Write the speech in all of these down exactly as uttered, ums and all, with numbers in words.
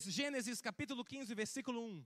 Gênesis capítulo quinze, versículo um.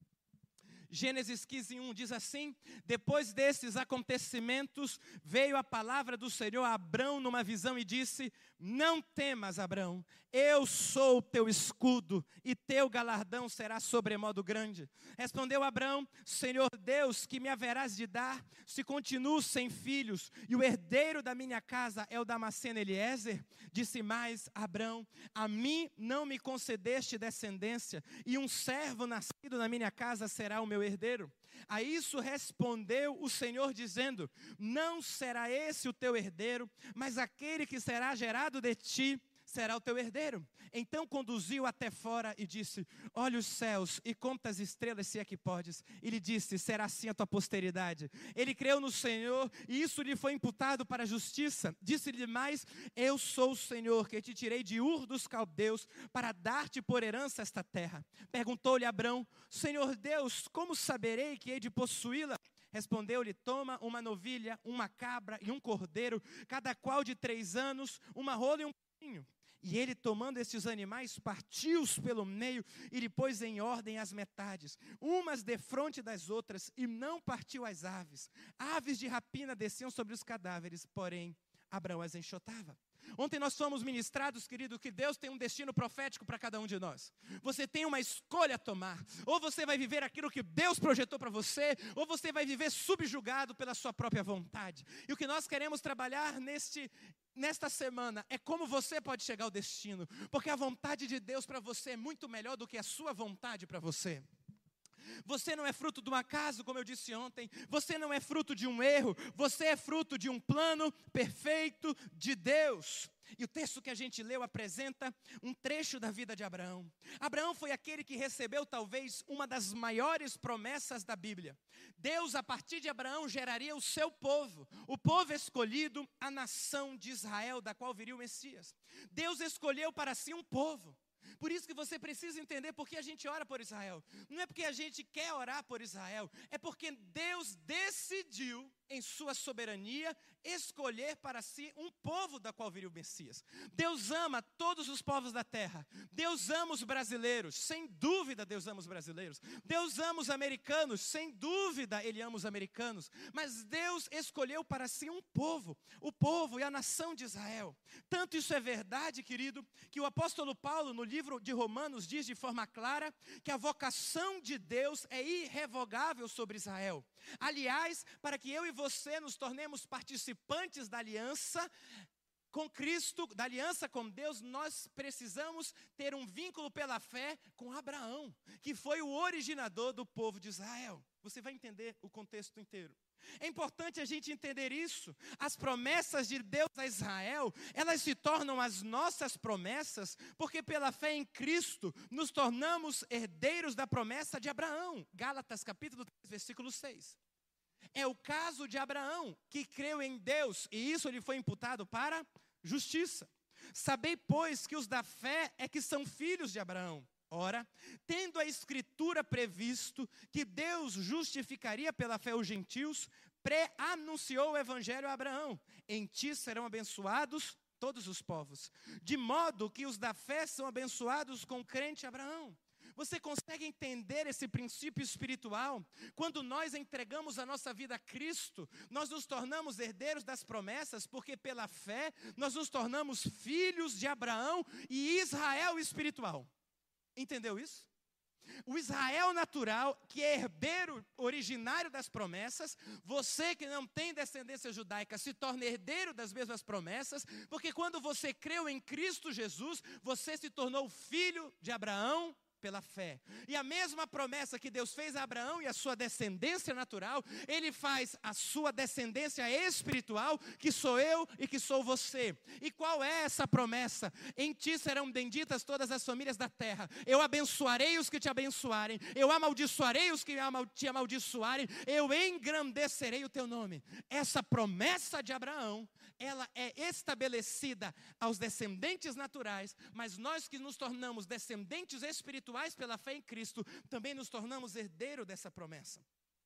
Gênesis quinze, um diz assim: depois desses acontecimentos, veio a palavra do Senhor a Abrão numa visão e disse: não temas, Abrão, eu sou o teu escudo, e teu galardão será sobremodo grande. Respondeu Abrão: Senhor Deus, que me haverás de dar, se continuo sem filhos, e o herdeiro da minha casa é o Damasceno Eliezer? Disse mais Abrão: a mim não me concedeste descendência, e um servo nascido na minha casa será o meu herdeiro. A isso respondeu o Senhor dizendo: não será esse o teu herdeiro, mas aquele que será gerado de ti será o teu herdeiro. Então conduziu até fora e disse: olha os céus e conta as estrelas, se é que podes. E lhe disse: será assim a tua posteridade. Ele creu no Senhor e isso lhe foi imputado para a justiça. Disse-lhe mais: eu sou o Senhor que te tirei de Ur dos Caldeus para dar-te por herança esta terra. Perguntou-lhe Abrão: Senhor Deus, como saberei que hei de possuí-la? Respondeu-lhe: toma uma novilha, uma cabra e um cordeiro, cada qual de três anos, uma rola e um pouquinho. E ele, tomando estes animais, partiu-os pelo meio e lhe pôs em ordem as metades, umas defronte das outras, e não partiu as aves. Aves de rapina desciam sobre os cadáveres, porém Abrão as enxotava. Ontem nós fomos ministrados, querido, que Deus tem um destino profético para cada um de nós. Você tem uma escolha a tomar. Ou você vai viver aquilo que Deus projetou para você, ou você vai viver subjugado pela sua própria vontade. E o que nós queremos trabalhar neste, nesta semana é como você pode chegar ao destino. Porque a vontade de Deus para você é muito melhor do que a sua vontade para você. Você não é fruto de um acaso, como eu disse ontem. Você não é fruto de um erro. Você é fruto de um plano perfeito de Deus. E o texto que a gente leu apresenta um trecho da vida de Abraão. Abraão foi aquele que recebeu talvez uma das maiores promessas da Bíblia. Deus, a partir de Abraão, geraria o seu povo, o povo escolhido, a nação de Israel, da qual viria o Messias. Deus escolheu para si um povo. Por isso que você precisa entender por que a gente ora por Israel. Não é porque a gente quer orar por Israel, é porque Deus decidiu, em sua soberania, escolher para si um povo da qual viria o Messias. Deus ama todos os povos da terra. Deus ama os brasileiros, sem dúvida Deus ama os brasileiros. Deus ama os americanos, sem dúvida Ele ama os americanos. Mas Deus escolheu para si um povo, o povo e a nação de Israel. Tanto isso é verdade, querido, que o apóstolo Paulo, no livro de Romanos, diz de forma clara que a vocação de Deus é irrevogável sobre Israel. Aliás, para que eu e você nos tornemos participantes da aliança com Cristo, da aliança com Deus, nós precisamos ter um vínculo pela fé com Abraão, que foi o originador do povo de Israel. Você vai entender o contexto inteiro. É importante a gente entender isso. As promessas de Deus a Israel, elas se tornam as nossas promessas, porque pela fé em Cristo nos tornamos herdeiros da promessa de Abraão. Gálatas capítulo três, versículo seis. É o caso de Abraão, que creu em Deus, e isso lhe foi imputado para justiça. Sabei, pois, que os da fé é que são filhos de Abraão. Ora, tendo a Escritura previsto que Deus justificaria pela fé os gentios, pré-anunciou o Evangelho a Abraão: em ti serão abençoados todos os povos. De modo que os da fé são abençoados com o crente Abraão. Você consegue entender esse princípio espiritual? Quando nós entregamos a nossa vida a Cristo, nós nos tornamos herdeiros das promessas, porque pela fé nós nos tornamos filhos de Abraão e Israel espiritual. Entendeu isso? O Israel natural, que é herdeiro originário das promessas, você que não tem descendência judaica se torna herdeiro das mesmas promessas, porque quando você creu em Cristo Jesus, você se tornou filho de Abraão pela fé. E a mesma promessa que Deus fez a Abraão e a sua descendência natural, Ele faz a sua descendência espiritual, que sou eu e que sou você. E qual é essa promessa? Em ti serão benditas todas as famílias da terra. Eu abençoarei os que te abençoarem. Eu amaldiçoarei os que te amaldiçoarem. Eu engrandecerei o teu nome. Essa promessa de Abraão, ela é estabelecida aos descendentes naturais, mas nós que nos tornamos descendentes espirituais pela fé em Cristo, também nos tornamos herdeiro dessa promessa.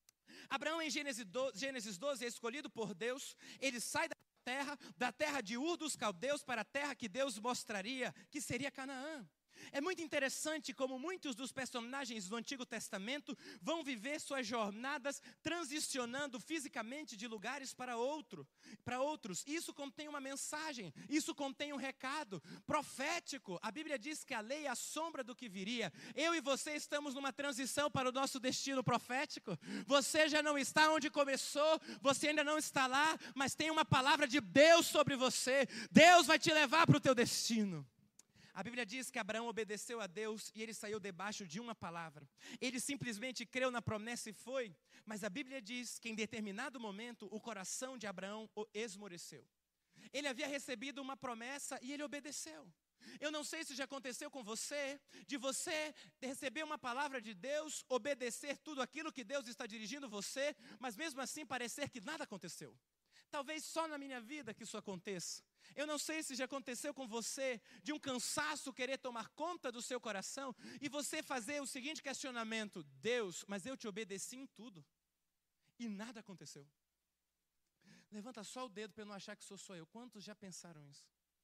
Abraão em Gênesis doze é escolhido por Deus. Ele sai da terra, da terra de Ur dos Caldeus para a terra que Deus mostraria que seria Canaã. É muito interessante como muitos dos personagens do Antigo Testamento vão viver suas jornadas transicionando fisicamente de lugares para outro, para outros. Isso contém uma mensagem, isso contém um recado profético. A Bíblia diz que a lei é a sombra do que viria. Eu e você estamos numa transição para o nosso destino profético. Você já não está onde começou, você ainda não está lá, mas tem uma palavra de Deus sobre você. Deus vai te levar para o teu destino. A Bíblia diz que Abraão obedeceu a Deus e ele saiu debaixo de uma palavra. Ele simplesmente creu na promessa e foi. Mas a Bíblia diz que em determinado momento o coração de Abraão esmoreceu. Ele havia recebido uma promessa e ele obedeceu. Eu não sei se já aconteceu com você, de você receber uma palavra de Deus, obedecer tudo aquilo que Deus está dirigindo você, mas mesmo assim parecer que nada aconteceu. Talvez só na minha vida que isso aconteça. Eu não sei se já aconteceu com você, de um cansaço querer tomar conta do seu coração e você fazer o seguinte questionamento: Deus, mas eu te obedeci em tudo e nada aconteceu. Levanta só o dedo para eu não achar que sou só eu. Quantos já pensaram isso?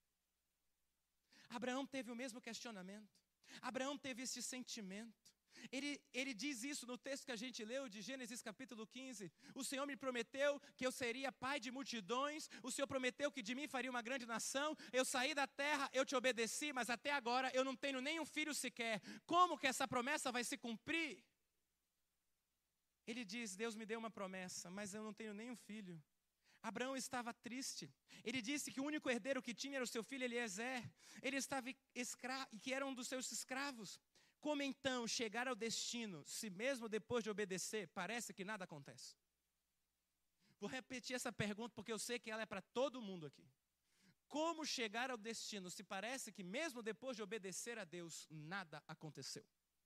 Abraão teve o mesmo questionamento. Abraão teve esse sentimento. Ele, ele diz isso no texto que a gente leu de Gênesis capítulo quinze. O Senhor me prometeu que eu seria pai de multidões. O Senhor prometeu que de mim faria uma grande nação. Eu saí da terra, eu te obedeci, mas até agora eu não tenho nenhum filho sequer. Como que essa promessa vai se cumprir? Ele diz: Deus me deu uma promessa, mas eu não tenho nenhum filho. Abraão estava triste. Ele disse que o único herdeiro que tinha era o seu filho Eliezer. Ele estava escravo, que era um dos seus escravos. Como então chegar ao destino, se mesmo depois de obedecer, parece que nada acontece? Vou repetir essa pergunta porque eu sei que ela é para todo mundo aqui. Como chegar ao destino, se parece que mesmo depois de obedecer a Deus, nada aconteceu?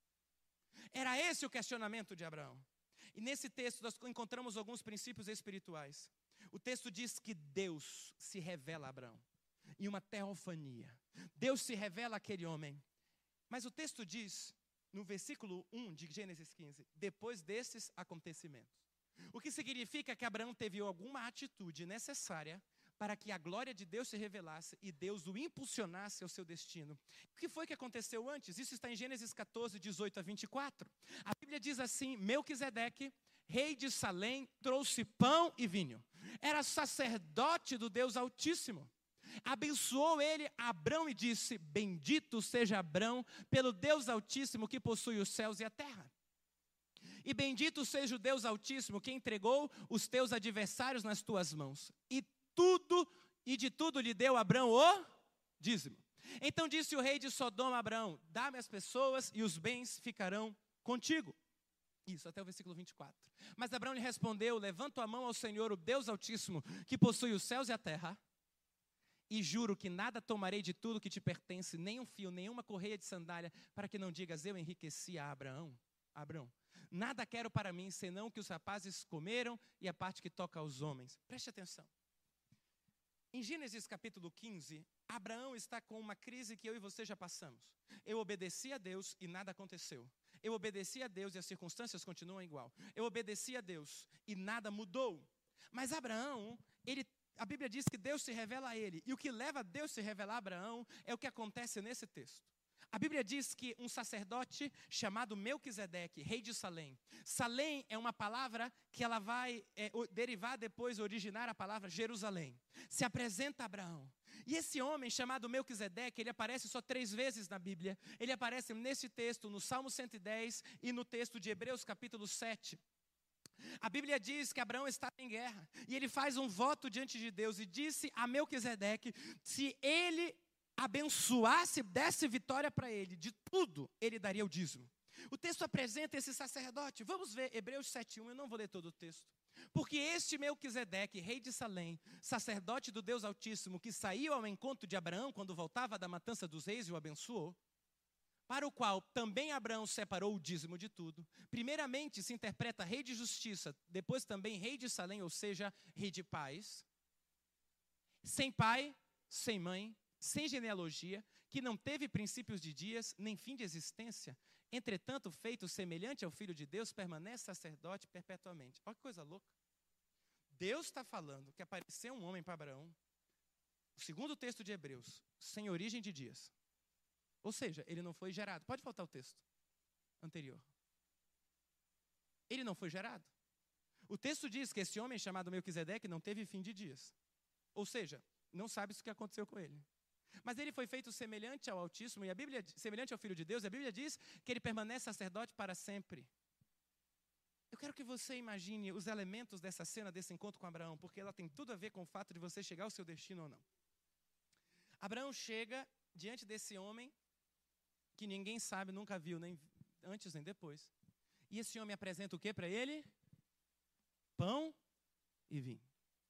Era esse o questionamento de Abraão. E nesse texto nós encontramos alguns princípios espirituais. O texto diz que Deus se revela a Abraão em uma teofania. Deus se revela àquele homem. Mas o texto diz, no versículo um de Gênesis quinze, depois desses acontecimentos. O que significa que Abraão teve alguma atitude necessária para que a glória de Deus se revelasse e Deus o impulsionasse ao seu destino. O que foi que aconteceu antes? Isso está em Gênesis catorze, dezoito a vinte e quatro. A Bíblia diz assim: Melquisedeque, rei de Salém, trouxe pão e vinho. Era sacerdote do Deus Altíssimo. Abençoou ele Abrão e disse: bendito seja Abrão pelo Deus Altíssimo que possui os céus e a terra. E bendito seja o Deus Altíssimo que entregou os teus adversários nas tuas mãos. E tudo, e de tudo lhe deu Abrão o dízimo. Então disse o rei de Sodoma a Abrão: dá-me as pessoas e os bens ficarão contigo. Isso, até o versículo vinte e quatro. Mas Abrão lhe respondeu: levanto a mão ao Senhor, o Deus Altíssimo, que possui os céus e a terra, e juro que nada tomarei de tudo que te pertence, nem um fio, nenhuma correia de sandália, para que não digas: eu enriqueci a Abraão. Abrão, nada quero para mim, senão o que os rapazes comeram e a parte que toca aos homens. Preste atenção. Em Gênesis capítulo quinze, Abraão está com uma crise que eu e você já passamos. Eu obedeci a Deus e nada aconteceu. Eu obedeci a Deus e as circunstâncias continuam igual. Eu obedeci a Deus e nada mudou. Mas Abraão, ele a Bíblia diz que Deus se revela a ele. E o que leva a Deus se revelar a Abraão é o que acontece nesse texto. A Bíblia diz que um sacerdote chamado Melquisedeque, rei de Salém. Salém é uma palavra que ela vai é, derivar depois, originar a palavra Jerusalém. Se apresenta a Abraão. E esse homem chamado Melquisedeque, ele aparece só três vezes na Bíblia. Ele aparece nesse texto, no Salmo cento e dez e no texto de Hebreus capítulo sete. A Bíblia diz que Abraão estava em guerra e ele faz um voto diante de Deus e disse a Melquisedeque: se ele abençoasse, desse vitória para ele, de tudo, ele daria o dízimo. O texto apresenta esse sacerdote. Vamos ver Hebreus sete, um, eu não vou ler todo o texto. Porque este Melquisedeque, rei de Salém, sacerdote do Deus Altíssimo, que saiu ao encontro de Abraão quando voltava da matança dos reis e o abençoou, para o qual também Abraão separou o dízimo de tudo. Primeiramente se interpreta rei de justiça, depois também rei de Salém, ou seja, rei de paz. Sem pai, sem mãe, sem genealogia, que não teve princípios de dias, nem fim de existência. Entretanto, feito semelhante ao Filho de Deus, permanece sacerdote perpetuamente. Olha que coisa louca. Deus está falando que apareceu um homem para Abraão, o segundo texto de Hebreus, sem origem de dias. Ou seja, ele não foi gerado. Pode faltar o texto anterior. Ele não foi gerado. O texto diz que esse homem chamado Melquisedeque não teve fim de dias. Ou seja, não sabe o que aconteceu com ele. Mas ele foi feito semelhante ao Altíssimo, e a Bíblia, semelhante ao Filho de Deus, a Bíblia diz que ele permanece sacerdote para sempre. Eu quero que você imagine os elementos dessa cena, desse encontro com Abraão, porque ela tem tudo a ver com o fato de você chegar ao seu destino ou não. Abraão chega diante desse homem, que ninguém sabe, nunca viu, nem antes nem depois. E esse homem apresenta o que para ele? Pão e vinho.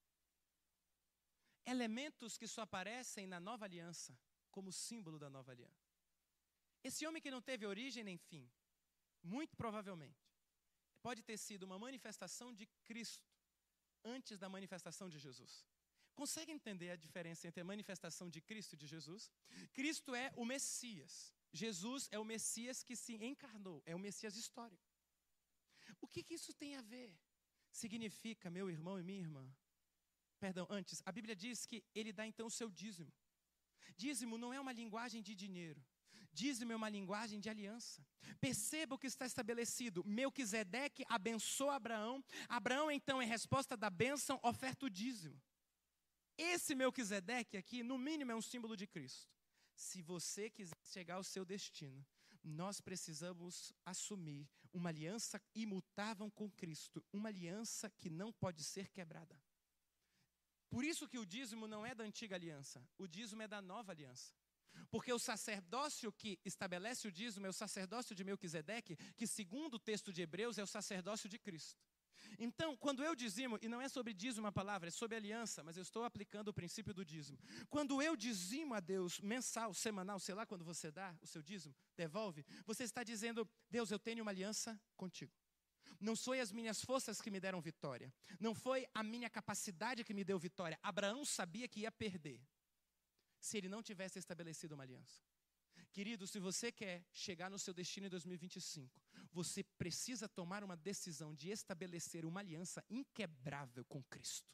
Elementos que só aparecem na nova aliança, como símbolo da nova aliança. Esse homem que não teve origem nem fim, muito provavelmente, pode ter sido uma manifestação de Cristo antes da manifestação de Jesus. Consegue entender a diferença entre a manifestação de Cristo e de Jesus? Cristo é o Messias. Jesus é o Messias que se encarnou, é o Messias histórico. O que, que isso tem a ver? Significa, meu irmão e minha irmã, perdão, antes, a Bíblia diz que ele dá então o seu dízimo. Dízimo não é uma linguagem de dinheiro. Dízimo é uma linguagem de aliança. Perceba o que está estabelecido. Melquisedeque abençoa Abraão. Abraão, então, em resposta da bênção, oferta o dízimo. Esse Melquisedeque aqui, no mínimo, é um símbolo de Cristo. Se você quiser chegar ao seu destino, nós precisamos assumir uma aliança imutável com Cristo. Uma aliança que não pode ser quebrada. Por isso que o dízimo não é da antiga aliança. O dízimo é da nova aliança. Porque o sacerdócio que estabelece o dízimo é o sacerdócio de Melquisedeque, que segundo o texto de Hebreus é o sacerdócio de Cristo. Então, quando eu dizimo, e não é sobre dízimo a palavra, é sobre aliança, mas eu estou aplicando o princípio do dízimo. Quando eu dizimo a Deus, mensal, semanal, sei lá, quando você dá o seu dízimo, devolve, você está dizendo, Deus, eu tenho uma aliança contigo. Não foi as minhas forças que me deram vitória. Não foi a minha capacidade que me deu vitória. Abraão sabia que ia perder se ele não tivesse estabelecido uma aliança. Querido, se você quer chegar no seu destino em dois mil e vinte e cinco, você precisa tomar uma decisão de estabelecer uma aliança inquebrável com Cristo.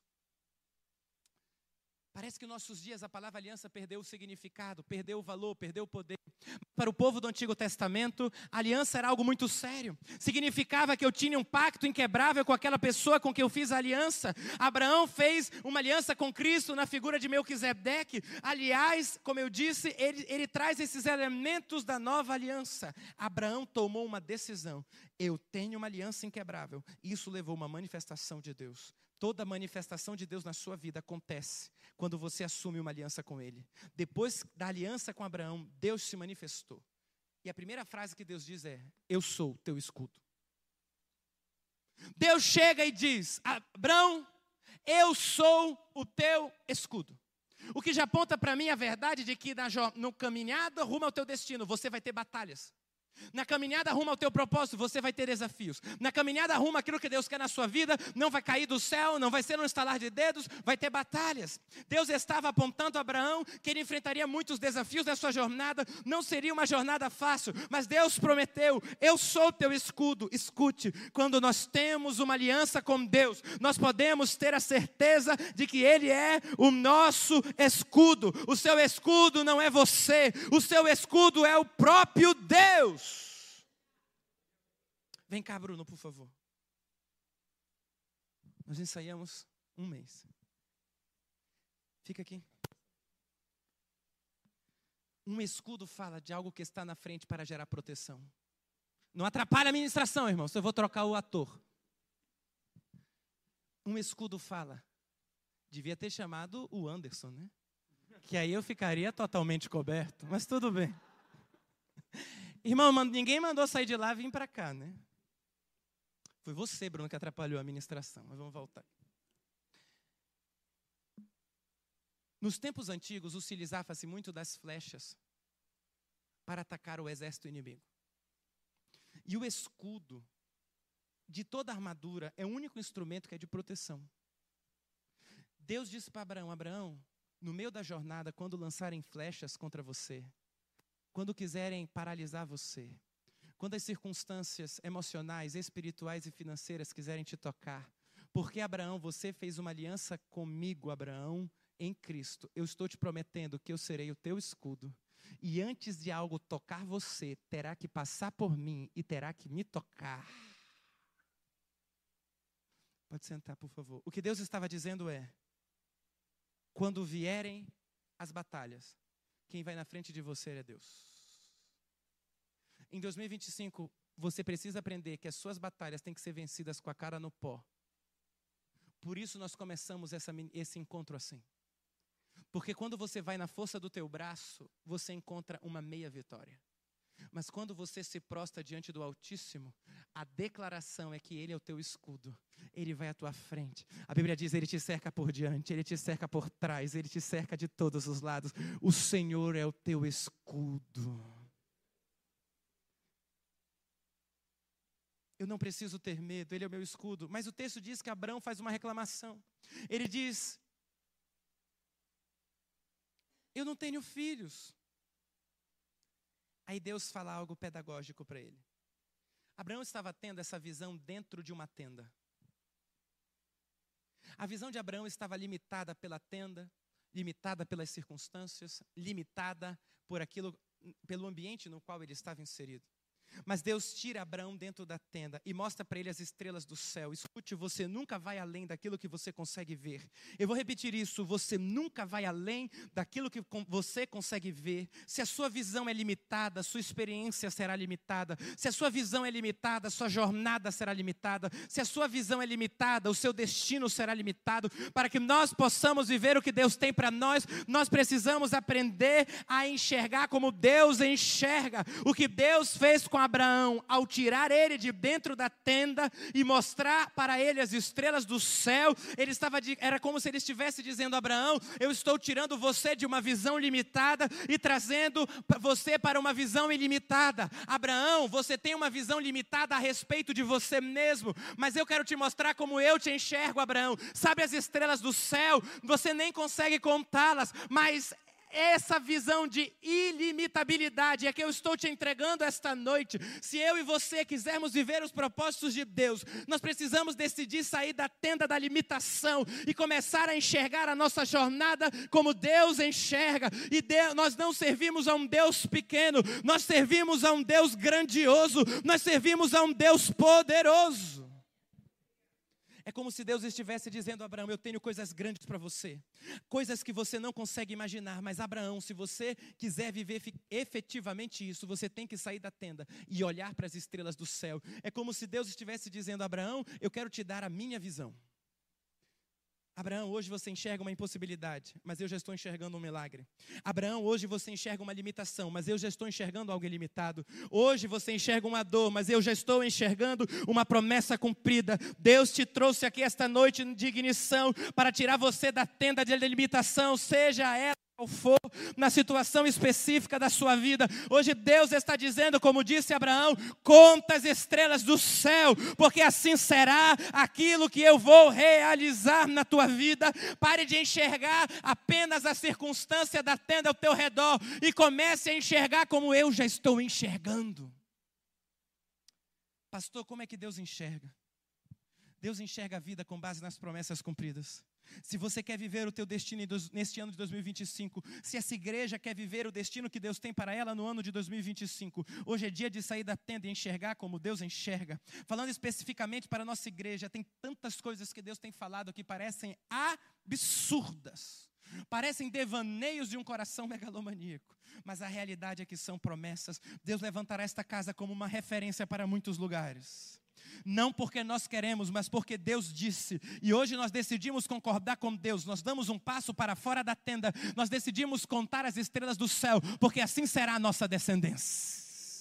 Parece que em nossos dias a palavra aliança perdeu o significado, perdeu o valor, perdeu o poder. Para o povo do Antigo Testamento, a aliança era algo muito sério. Significava que eu tinha um pacto inquebrável com aquela pessoa com quem eu fiz a aliança. Abraão fez uma aliança com Cristo na figura de Melquisedeque. Aliás, como eu disse, ele, ele traz esses elementos da nova aliança. Abraão tomou uma decisão. Eu tenho uma aliança inquebrável. Isso levou a uma manifestação de Deus. Toda manifestação de Deus na sua vida acontece quando você assume uma aliança com Ele. Depois da aliança com Abraão, Deus se manifestou. E a primeira frase que Deus diz é, eu sou teu escudo. Deus chega e diz, Abraão, eu sou o teu escudo. O que já aponta para mim a verdade de que na no caminhada rumo ao teu destino, você vai ter batalhas. Na caminhada rumo ao teu propósito, você vai ter desafios. Na caminhada rumo àquilo que Deus quer na sua vida, não vai cair do céu, não vai ser um estalar de dedos, vai ter batalhas. Deus estava apontando a Abraão que ele enfrentaria muitos desafios na sua jornada, não seria uma jornada fácil, mas Deus prometeu, eu sou teu escudo. Escute, quando nós temos uma aliança com Deus, nós podemos ter a certeza de que Ele é o nosso escudo. O seu escudo não é você, o seu escudo é o próprio Deus. Vem cá, Bruno, por favor. Nós ensaiamos um mês. Fica aqui. Um escudo fala de algo que está na frente para gerar proteção. Não atrapalha a ministração, irmão, se eu vou trocar o ator. Um escudo fala. Devia ter chamado o Anderson, né? Que aí eu ficaria totalmente coberto, mas tudo bem. Irmão, ninguém mandou sair de lá e vir para cá, né? Foi você, Bruno, que atrapalhou a ministração. Mas vamos voltar. Nos tempos antigos, utilizava-se muito das flechas para atacar o exército inimigo. E o escudo de toda a armadura é o único instrumento que é de proteção. Deus disse para Abraão, Abraão, no meio da jornada, quando lançarem flechas contra você, quando quiserem paralisar você, quando as circunstâncias emocionais, espirituais e financeiras quiserem te tocar, porque Abraão, você fez uma aliança comigo, Abraão, em Cristo. Eu estou te prometendo que eu serei o teu escudo. E antes de algo tocar você, terá que passar por mim e terá que me tocar. Pode sentar, por favor. O que Deus estava dizendo é, quando vierem as batalhas, quem vai na frente de você é Deus. Em dois mil e vinte e cinco, você precisa aprender que as suas batalhas têm que ser vencidas com a cara no pó. Por isso nós começamos essa, esse encontro assim. Porque quando você vai na força do teu braço, você encontra uma meia vitória. Mas quando você se prostra diante do Altíssimo, a declaração é que Ele é o teu escudo. Ele vai à tua frente. A Bíblia diz, Ele te cerca por diante, Ele te cerca por trás, Ele te cerca de todos os lados. O Senhor é o teu escudo. Eu não preciso ter medo, Ele é o meu escudo. Mas o texto diz que Abrão faz uma reclamação. Ele diz, eu não tenho filhos. Aí Deus fala algo pedagógico para ele. Abraão estava tendo essa visão dentro de uma tenda. A visão de Abraão estava limitada pela tenda, limitada pelas circunstâncias, limitada por aquilo, pelo ambiente no qual ele estava inserido. Mas Deus tira Abraão dentro da tenda e mostra para ele as estrelas do céu. Escute, você nunca vai além daquilo que você consegue ver. Eu vou repetir isso, você nunca vai além daquilo que você consegue ver. Se a sua visão é limitada, sua experiência será limitada. Se a sua visão é limitada, sua jornada será limitada. Se a sua visão é limitada, o seu destino será limitado. Para que nós possamos viver o que Deus tem para nós, nós precisamos aprender a enxergar como Deus enxerga. O que Deus fez com Abraão, ao tirar ele de dentro da tenda e mostrar para ele as estrelas do céu, ele estava de, era como se ele estivesse dizendo, Abraão, eu estou tirando você de uma visão limitada e trazendo você para uma visão ilimitada. Abraão, você tem uma visão limitada a respeito de você mesmo, mas eu quero te mostrar como eu te enxergo, Abraão. Sabe as estrelas do céu? Você nem consegue contá-las, mas essa visão de ilimitabilidade é que eu estou te entregando esta noite. Se eu e você quisermos viver os propósitos de Deus, nós precisamos decidir sair da tenda da limitação e começar a enxergar a nossa jornada como Deus enxerga. E Deus, nós não servimos a um Deus pequeno, nós servimos a um Deus grandioso, nós servimos a um Deus poderoso. É como se Deus estivesse dizendo a Abraão, eu tenho coisas grandes para você. Coisas que você não consegue imaginar. Mas Abraão, se você quiser viver efetivamente isso, você tem que sair da tenda e olhar para as estrelas do céu. É como se Deus estivesse dizendo a Abraão, eu quero te dar a minha visão. Abraão, hoje você enxerga uma impossibilidade, mas eu já estou enxergando um milagre. Abraão, hoje você enxerga uma limitação, mas eu já estou enxergando algo ilimitado. Hoje você enxerga uma dor, mas eu já estou enxergando uma promessa cumprida. Deus te trouxe aqui esta noite de ignição para tirar você da tenda de limitação, seja ela qual for, na situação específica da sua vida. Hoje Deus está dizendo, como disse Abraão, conta as estrelas do céu, porque assim será aquilo que eu vou realizar na tua vida. Pare de enxergar apenas a circunstância da tenda ao teu redor e comece a enxergar como eu já estou enxergando. Pastor, como é que Deus enxerga? Deus enxerga a vida com base nas promessas cumpridas. Se você quer viver o teu destino neste ano de dois mil e vinte e cinco, se essa igreja quer viver o destino que Deus tem para ela no ano de dois mil e vinte e cinco, hoje é dia de sair da tenda e enxergar como Deus enxerga. Falando especificamente para a nossa igreja, tem tantas coisas que Deus tem falado que parecem absurdas, parecem devaneios de um coração megalomaníaco, mas a realidade é que são promessas. Deus levantará esta casa como uma referência para muitos lugares. Não porque nós queremos, mas porque Deus disse. E hoje nós decidimos concordar com Deus. Nós damos um passo para fora da tenda. Nós decidimos contar as estrelas do céu, porque assim será a nossa descendência.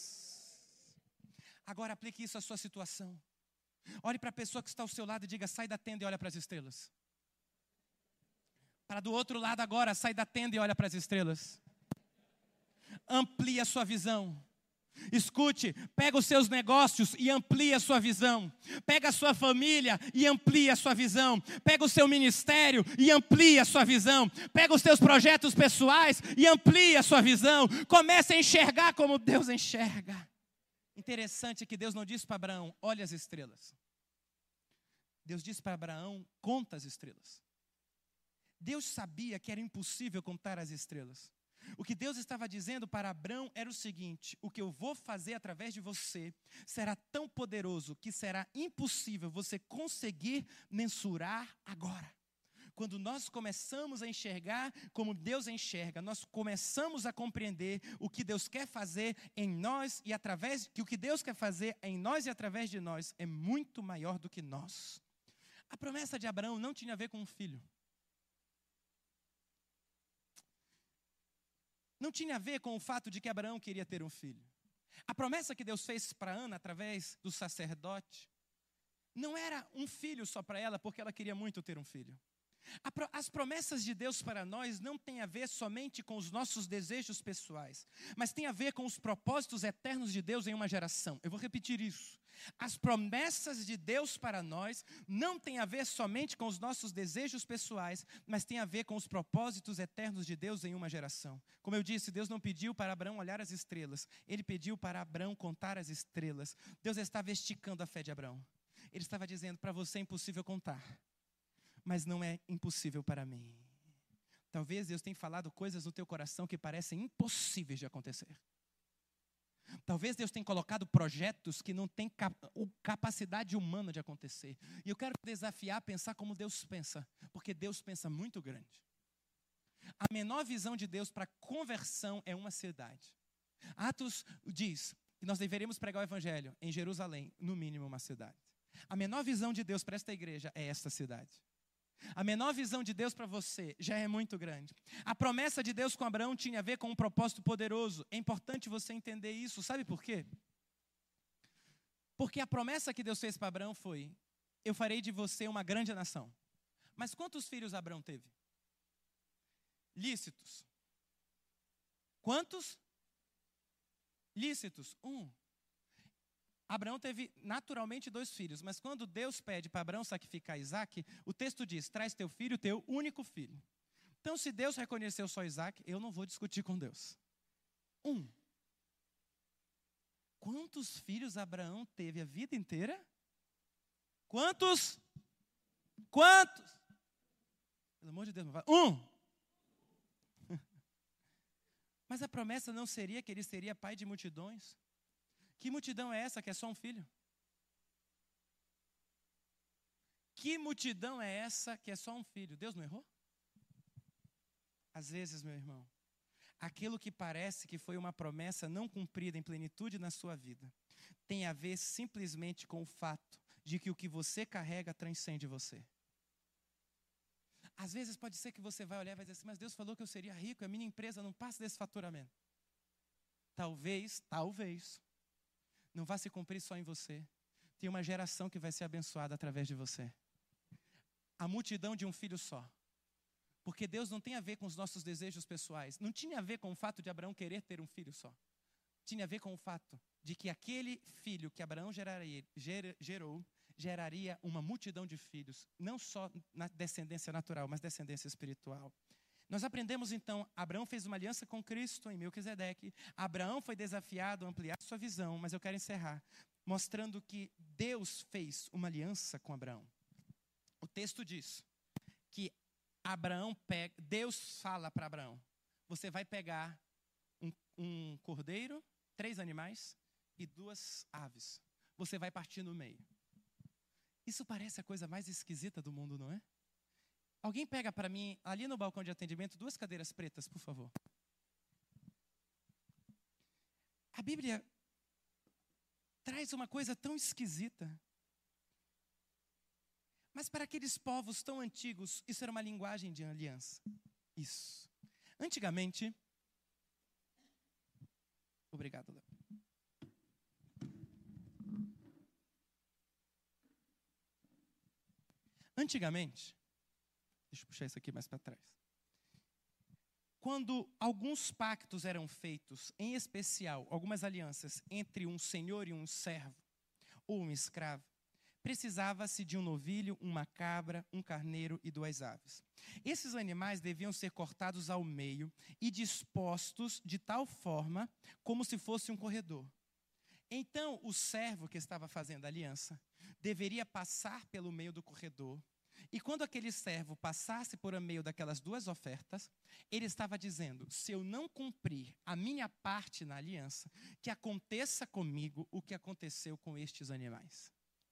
Agora aplique isso à sua situação. Olhe para a pessoa que está ao seu lado e diga, sai da tenda e olha para as estrelas. Para do outro lado agora, sai da tenda e olha para as estrelas. Amplie a sua visão. Escute, pega os seus negócios e amplia a sua visão. Pega a sua família e amplia a sua visão. Pega o seu ministério e amplia a sua visão. Pega os seus projetos pessoais e amplia a sua visão. Comece a enxergar como Deus enxerga. Interessante que Deus não disse para Abraão, olha as estrelas. Deus disse para Abraão, conta as estrelas. Deus sabia que era impossível contar as estrelas. O que Deus estava dizendo para Abrão era o seguinte: o que eu vou fazer através de você será tão poderoso que será impossível você conseguir mensurar agora. Quando nós começamos a enxergar como Deus enxerga, nós começamos a compreender o que Deus quer fazer em nós e através, que o que Deus quer fazer em nós e através de nós é muito maior do que nós. A promessa de Abraão não tinha a ver com um filho. Não tinha a ver com o fato de que Abraão queria ter um filho. A promessa que Deus fez para Ana através do sacerdote não era um filho só para ela, porque ela queria muito ter um filho. As promessas de Deus para nós não têm a ver somente com os nossos desejos pessoais, mas tem a ver com os propósitos eternos de Deus em uma geração. Eu vou repetir isso. As promessas de Deus para nós não têm a ver somente com os nossos desejos pessoais, mas tem a ver com os propósitos eternos de Deus em uma geração. Como eu disse, Deus não pediu para Abraão olhar as estrelas, Ele pediu para Abraão contar as estrelas. Deus estava esticando a fé de Abraão. Ele estava dizendo: para você é impossível contar, mas não é impossível para mim. Talvez Deus tenha falado coisas no teu coração que parecem impossíveis de acontecer. Talvez Deus tenha colocado projetos que não têm cap- capacidade humana de acontecer. E eu quero te desafiar a pensar como Deus pensa, porque Deus pensa muito grande. A menor visão de Deus para conversão é uma cidade. Atos diz que nós deveríamos pregar o evangelho em Jerusalém, no mínimo uma cidade. A menor visão de Deus para esta igreja é esta cidade. A menor visão de Deus para você já é muito grande. A promessa de Deus com Abraão tinha a ver com um propósito poderoso. É importante você entender isso. Sabe por quê? Porque a promessa que Deus fez para Abraão foi: eu farei de você uma grande nação. Mas quantos filhos Abraão teve? Lícitos. Quantos? Lícitos. Um. Abraão teve naturalmente dois filhos, mas quando Deus pede para Abraão sacrificar Isaac, o texto diz: traz teu filho, teu único filho. Então, se Deus reconheceu só Isaac, eu não vou discutir com Deus. Um. Quantos filhos Abraão teve a vida inteira? Quantos? Quantos? Pelo amor de Deus, não vai. Um. Mas a promessa não seria que ele seria pai de multidões? Que multidão é essa que é só um filho? Que multidão é essa que é só um filho? Deus não errou? Às vezes, meu irmão, aquilo que parece que foi uma promessa não cumprida em plenitude na sua vida, tem a ver simplesmente com o fato de que o que você carrega transcende você. Às vezes pode ser que você vai olhar e vai dizer assim: mas Deus falou que eu seria rico, a minha empresa não passa desse faturamento. Talvez, talvez, não vai se cumprir só em você. Tem uma geração que vai ser abençoada através de você. A multidão de um filho só. Porque Deus não tem a ver com os nossos desejos pessoais. Não tinha a ver com o fato de Abraão querer ter um filho só. Tinha a ver com o fato de que aquele filho que Abraão geraria, ger, gerou, geraria uma multidão de filhos. Não só na descendência natural, mas descendência espiritual. Nós aprendemos então, Abraão fez uma aliança com Cristo em Melquisedeque. Abraão foi desafiado a ampliar sua visão, mas eu quero encerrar mostrando que Deus fez uma aliança com Abraão. O texto diz que Abraão pega, Deus fala para Abraão: você vai pegar um, um cordeiro, três animais e duas aves. Você vai partir no meio. Isso parece a coisa mais esquisita do mundo, não é? Alguém pega para mim, ali no balcão de atendimento, duas cadeiras pretas, por favor. A Bíblia traz uma coisa tão esquisita. Mas para aqueles povos tão antigos, isso era uma linguagem de aliança. Isso. Antigamente... Obrigado, Léo. Antigamente... Deixa eu puxar isso aqui mais para trás. Quando alguns pactos eram feitos, em especial, algumas alianças entre um senhor e um servo, ou um escravo, precisava-se de um novilho, uma cabra, um carneiro e duas aves. Esses animais deviam ser cortados ao meio e dispostos de tal forma como se fosse um corredor. Então, o servo que estava fazendo a aliança deveria passar pelo meio do corredor E quando aquele servo passasse por meio daquelas duas ofertas, ele estava dizendo: se eu não cumprir a minha parte na aliança, que aconteça comigo o que aconteceu com estes animais.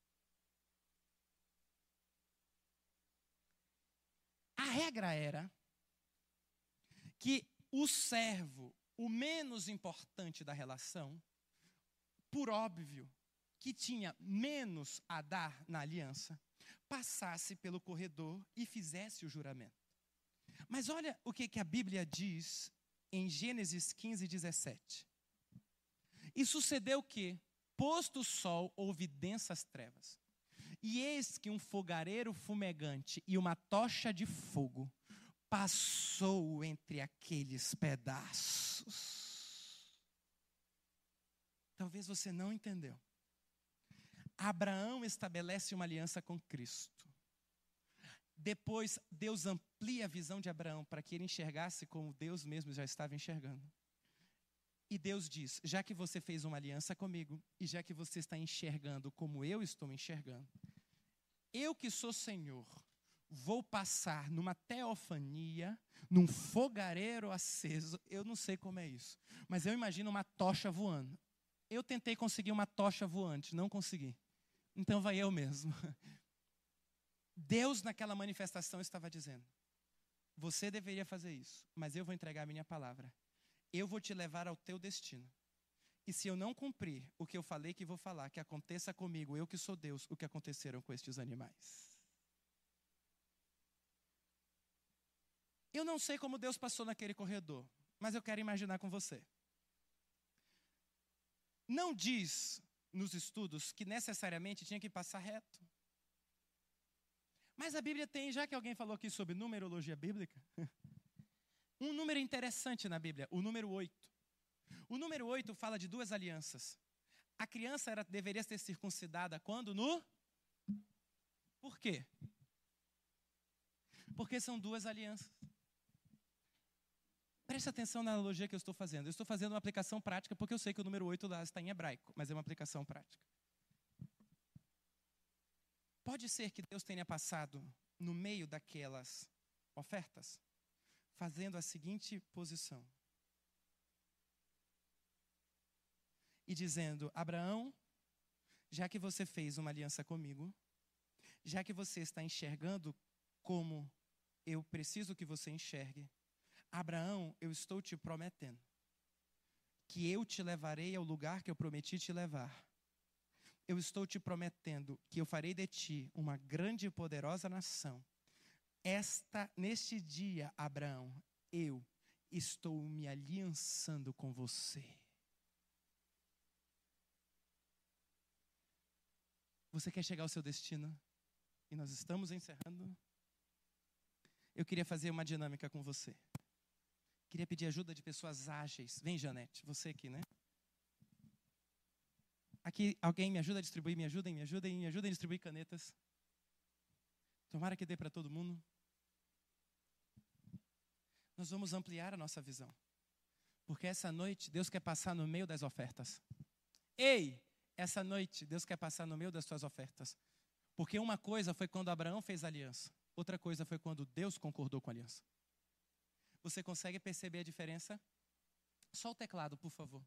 A regra era que o servo, o menos importante da relação, por óbvio, que tinha menos a dar na aliança, passasse pelo corredor e fizesse o juramento. Mas olha o que, que a Bíblia diz em Gênesis quinze, dezessete. E sucedeu que, posto o sol, houve densas trevas. E eis que um fogareiro fumegante e uma tocha de fogo passou entre aqueles pedaços. Talvez você não entendeu. Abraão estabelece uma aliança com Cristo. Depois, Deus amplia a visão de Abraão para que ele enxergasse como Deus mesmo já estava enxergando. E Deus diz: já que você fez uma aliança comigo, e já que você está enxergando como eu estou enxergando, eu que sou Senhor, vou passar numa teofania, num fogareiro aceso. Eu não sei como é isso, mas eu imagino uma tocha voando. Eu tentei conseguir uma tocha voante, não consegui. Então vai eu mesmo. Deus naquela manifestação estava dizendo: você deveria fazer isso, mas eu vou entregar a minha palavra. Eu vou te levar ao teu destino. E se eu não cumprir o que eu falei que vou falar, que aconteça comigo, eu que sou Deus, o que aconteceram com estes animais. Eu não sei como Deus passou naquele corredor, mas eu quero imaginar com você. Não diz nos estudos que necessariamente tinha que passar reto. Mas a Bíblia tem, já que alguém falou aqui sobre numerologia bíblica, um número interessante na Bíblia, o número oito. O número oito fala de duas alianças. A criança era, deveria ser circuncidada quando? No? Por quê? Porque são duas alianças. Preste atenção na analogia que eu estou fazendo. Eu estou fazendo uma aplicação prática, porque eu sei que o número oito lá está em hebraico, mas é uma aplicação prática. Pode ser que Deus tenha passado no meio daquelas ofertas, fazendo a seguinte posição. E dizendo: Abraão, já que você fez uma aliança comigo, já que você está enxergando como eu preciso que você enxergue, Abraão, eu estou te prometendo que eu te levarei ao lugar que eu prometi te levar. Eu estou te prometendo que eu farei de ti uma grande e poderosa nação. Esta, neste dia, Abraão, eu estou me aliançando com você. Você quer chegar ao seu destino? E nós estamos encerrando. Eu queria fazer uma dinâmica com você. Queria pedir ajuda de pessoas ágeis. Vem, Janete, você aqui, né? Aqui, alguém me ajuda a distribuir, me ajudem, me ajudem, me ajudem a distribuir canetas. Tomara que dê para todo mundo. Nós vamos ampliar a nossa visão. Porque essa noite, Deus quer passar no meio das ofertas. Ei, essa noite, Deus quer passar no meio das suas ofertas. Porque uma coisa foi quando Abraão fez aliança. Outra coisa foi quando Deus concordou com a aliança. Você consegue perceber a diferença? Só o teclado, por favor.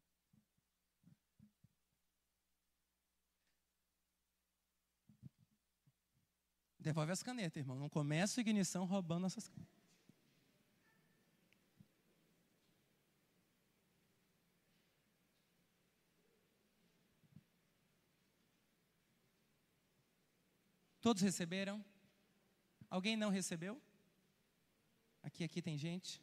Devolve as canetas, irmão. Não começa a ignição roubando nossas canetas. Todos receberam? Alguém não recebeu? Aqui, aqui tem gente.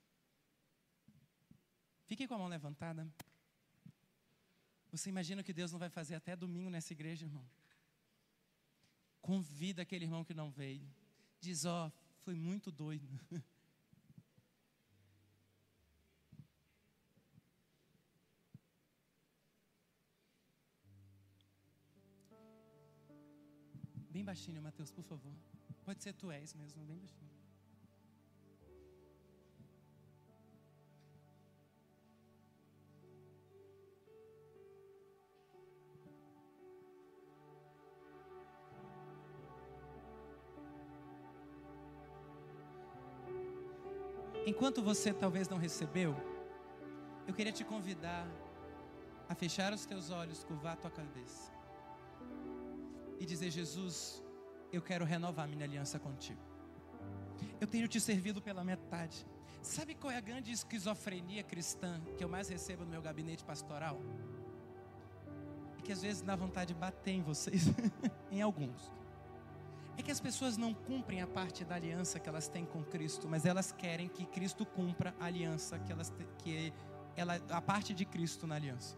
Fique com a mão levantada. Você imagina que Deus não vai fazer até domingo nessa igreja, irmão? Convida aquele irmão que não veio. Diz: ó, oh, foi muito doido. Bem baixinho, Mateus, por favor. Pode ser tu és mesmo, bem baixinho. Enquanto você talvez não recebeu, eu queria te convidar a fechar os teus olhos, curvar a tua cabeça e dizer: Jesus, eu quero renovar minha aliança contigo. Eu tenho te servido pela metade. Sabe qual é a grande esquizofrenia cristã que eu mais recebo no meu gabinete pastoral? É que às vezes dá vontade de bater em vocês, em alguns. É que as pessoas não cumprem a parte da aliança que elas têm com Cristo, mas elas querem que Cristo cumpra a aliança que elas te, que ela, a parte de Cristo na aliança.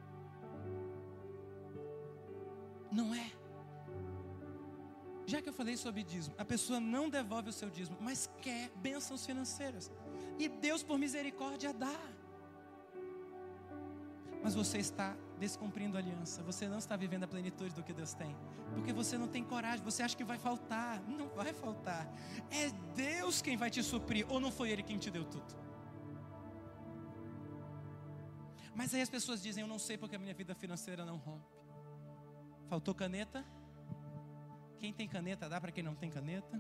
Não é. Já que eu falei sobre dízimo, a pessoa não devolve o seu dízimo, mas quer bênçãos financeiras. E Deus, por misericórdia, dá. Mas você está descumprindo a aliança. Você não está vivendo a plenitude do que Deus tem. Porque você não tem coragem. Você acha que vai faltar. Não vai faltar. É Deus quem vai te suprir. Ou não foi Ele quem te deu tudo? Mas aí as pessoas dizem: eu não sei porque a minha vida financeira não rompe. Faltou caneta? Quem tem caneta dá para quem não tem caneta?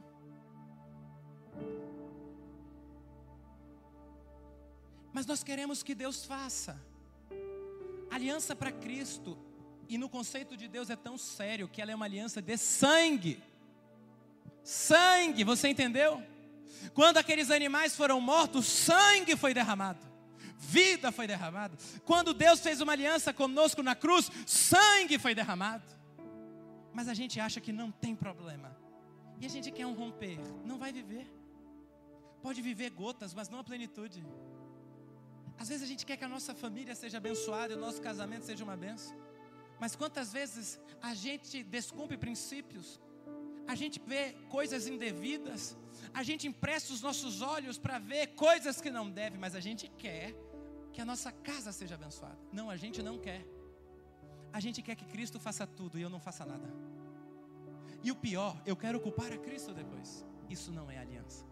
Mas nós queremos que Deus faça. Aliança para Cristo, e no conceito de Deus é tão sério que ela é uma aliança de sangue. Sangue, você entendeu? Quando aqueles animais foram mortos, sangue foi derramado, vida foi derramada. Quando Deus fez uma aliança conosco na cruz, sangue foi derramado. Mas a gente acha que não tem problema, e a gente quer um romper. Não vai viver. Pode viver gotas, mas não a plenitude. Às vezes a gente quer que a nossa família seja abençoada e o nosso casamento seja uma bênção. Mas quantas vezes a gente descumpre princípios, a gente vê coisas indevidas, a gente empresta os nossos olhos para ver coisas que não deve, mas a gente quer que a nossa casa seja abençoada. Não, a gente não quer. A gente quer que Cristo faça tudo e eu não faça nada. E o pior, eu quero culpar a Cristo depois. Isso não é aliança.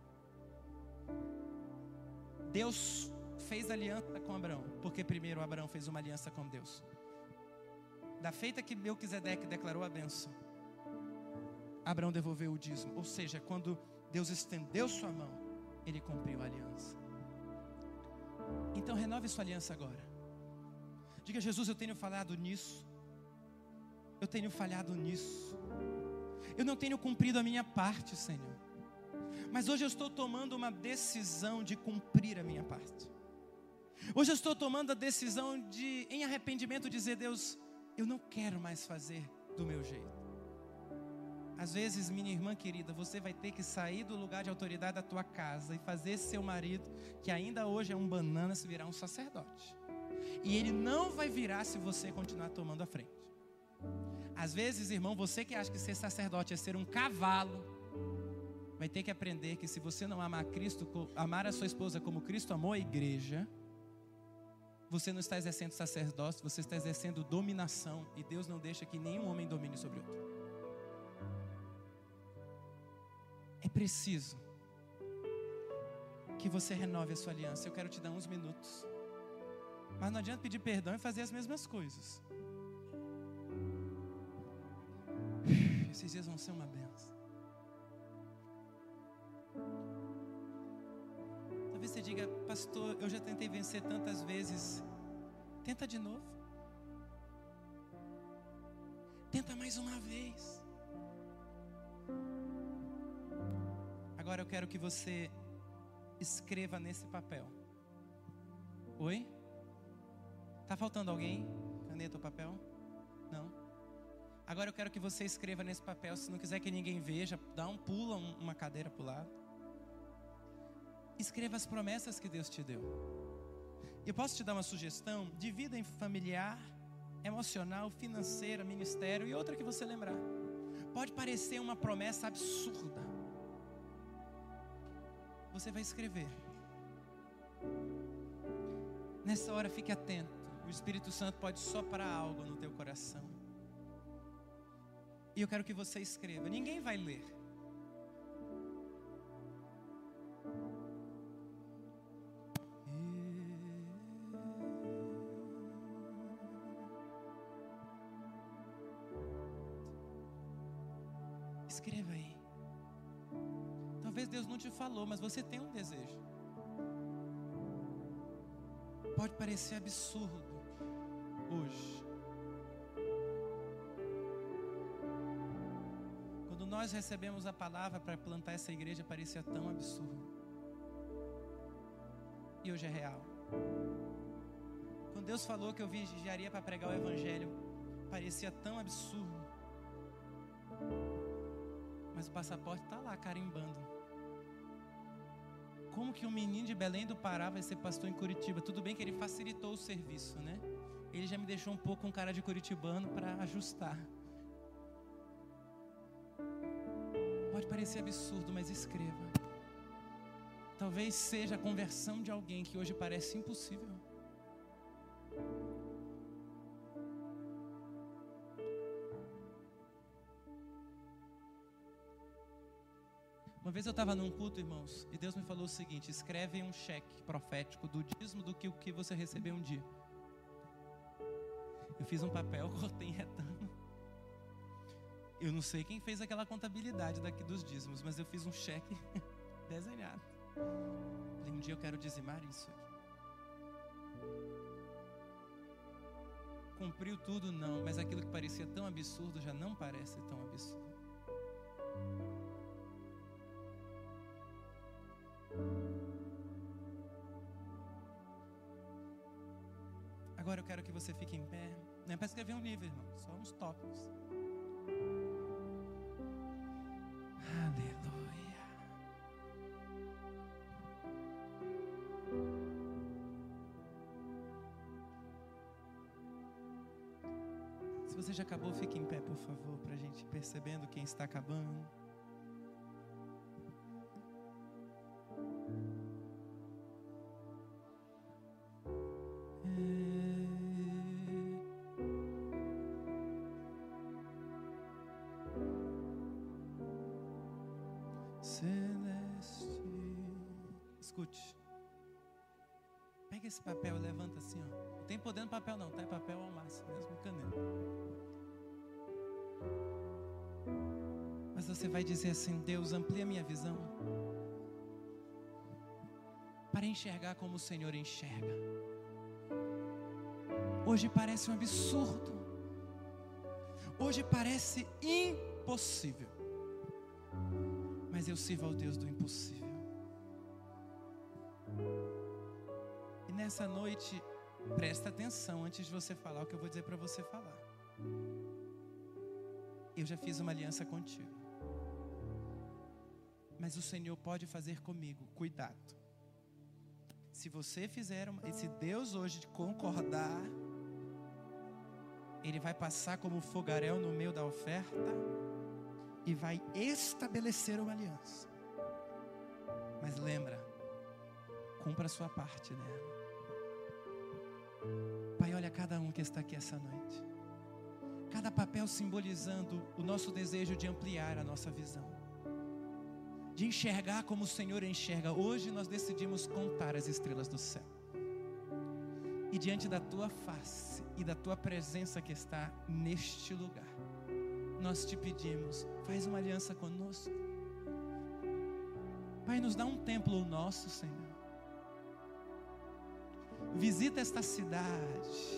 Deus fez aliança com Abraão, porque primeiro Abraão fez uma aliança com Deus. Da feita que Melquisedeque declarou a bênção, Abraão devolveu o dízimo. Ou seja, quando Deus estendeu sua mão, Ele cumpriu a aliança. Então renove sua aliança agora. Diga: Jesus, eu tenho falhado nisso. Eu tenho falhado nisso. Eu não tenho cumprido a minha parte, Senhor. Mas hoje eu estou tomando uma decisão de cumprir a minha parte. Hoje eu estou tomando a decisão de, em arrependimento, dizer: Deus, eu não quero mais fazer do meu jeito. Às vezes, minha irmã querida, você vai ter que sair do lugar de autoridade da tua casa e fazer seu marido, que ainda hoje é um banana, se virar um sacerdote. E ele não vai virar se você continuar tomando a frente. Às vezes, irmão, você que acha que ser sacerdote é ser um cavalo, vai ter que aprender que se você não amar Cristo, amar a sua esposa como Cristo amou a igreja, você não está exercendo sacerdócio, você está exercendo dominação. E Deus não deixa que nenhum homem domine sobre outro. É preciso que você renove a sua aliança. Eu quero te dar uns minutos. Mas não adianta pedir perdão e fazer as mesmas coisas. Esses dias vão ser uma benção. Talvez você diga: pastor, eu já tentei vencer tantas vezes. Tenta de novo. Tenta mais uma vez. Agora eu quero que você escreva nesse papel. Oi? Tá faltando alguém? Caneta ou papel? Não? Agora eu quero que você escreva nesse papel. Se não quiser que ninguém veja, dá um pulo, uma cadeira para o lado. Escreva as promessas que Deus te deu. Eu posso te dar uma sugestão? Divida em familiar, emocional, financeira, ministério e outra que você lembrar. Pode parecer uma promessa absurda. Você vai escrever. Nessa hora fique atento. O Espírito Santo pode soprar algo no teu coração. E eu quero que você escreva. Ninguém vai ler. Escreva aí. Talvez Deus não te falou, mas você tem um desejo. Pode parecer absurdo hoje. Quando nós recebemos a palavra para plantar essa igreja, parecia tão absurdo. E hoje é real. Quando Deus falou que eu viajaria para pregar o evangelho, parecia tão absurdo. Mas o passaporte está lá carimbando. Como que um menino de Belém do Pará vai ser pastor em Curitiba? Tudo bem que ele facilitou o serviço, né? Ele já me deixou um pouco com cara de curitibano para ajustar. Pode parecer absurdo, mas escreva. Talvez seja a conversão de alguém que hoje parece impossível. Uma vez eu estava num culto, irmãos, e Deus me falou o seguinte: escreve um cheque profético do dízimo do que o que você recebeu um dia. Eu fiz um papel, cortei em retângulo. Eu não sei quem fez aquela contabilidade daqui dos dízimos, mas eu fiz um cheque desenhado. Falei, um dia eu quero dizimar isso aqui. Cumpriu tudo? Não, mas aquilo que parecia tão absurdo já não parece tão absurdo. Agora eu quero que você fique em pé. Não é para escrever um livro, irmão, só uns tópicos. Aleluia. Se você já acabou, fique em pé, por favor, para a gente ir percebendo quem está acabando. Escute. Pega esse papel e levanta assim, ó. Não tem poder no papel não, tá? É papel ao máximo, mesmo caneta. Mas você vai dizer assim: Deus, amplia minha visão para enxergar como o Senhor enxerga. Hoje parece um absurdo. Hoje parece impossível. Mas eu sirvo ao Deus do impossível. E nessa noite, presta atenção antes de você falar o que eu vou dizer para você falar. Eu já fiz uma aliança contigo, mas o Senhor pode fazer comigo. Cuidado. Se você fizer uma, se Deus hoje concordar, Ele vai passar como fogaréu no meio da oferta e vai estabelecer uma aliança. Mas lembra, cumpra a sua parte nela. Pai, olha cada um que está aqui essa noite. Cada papel simbolizando o nosso desejo de ampliar a nossa visão, de enxergar como o Senhor enxerga. Hoje nós decidimos contar as estrelas do céu. E diante da Tua face e da Tua presença que está neste lugar, nós te pedimos, faz uma aliança conosco. Pai, nos dá um templo nosso, Senhor. Visita esta cidade.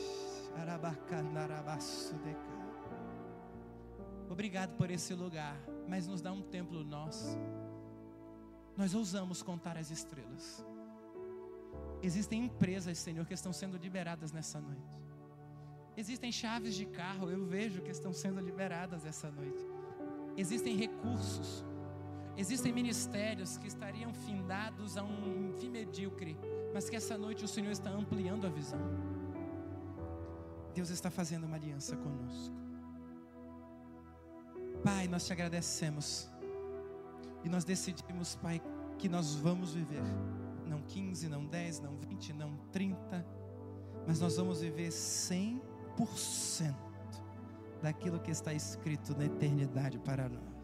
Obrigado por esse lugar, mas nos dá um templo nosso. Nós ousamos contar as estrelas. Existem empresas, Senhor, que estão sendo liberadas nessa noite. Existem chaves de carro, eu vejo que estão sendo liberadas essa noite. Existem recursos. Existem ministérios que estariam findados a um fim medíocre, mas que essa noite o Senhor está ampliando a visão. Deus está fazendo uma aliança conosco. Pai, nós te agradecemos. E nós decidimos, Pai, que nós vamos viver. Não quinze, não dez, não vinte, não trinta. Mas nós vamos viver cem por cento daquilo que está escrito na eternidade para nós.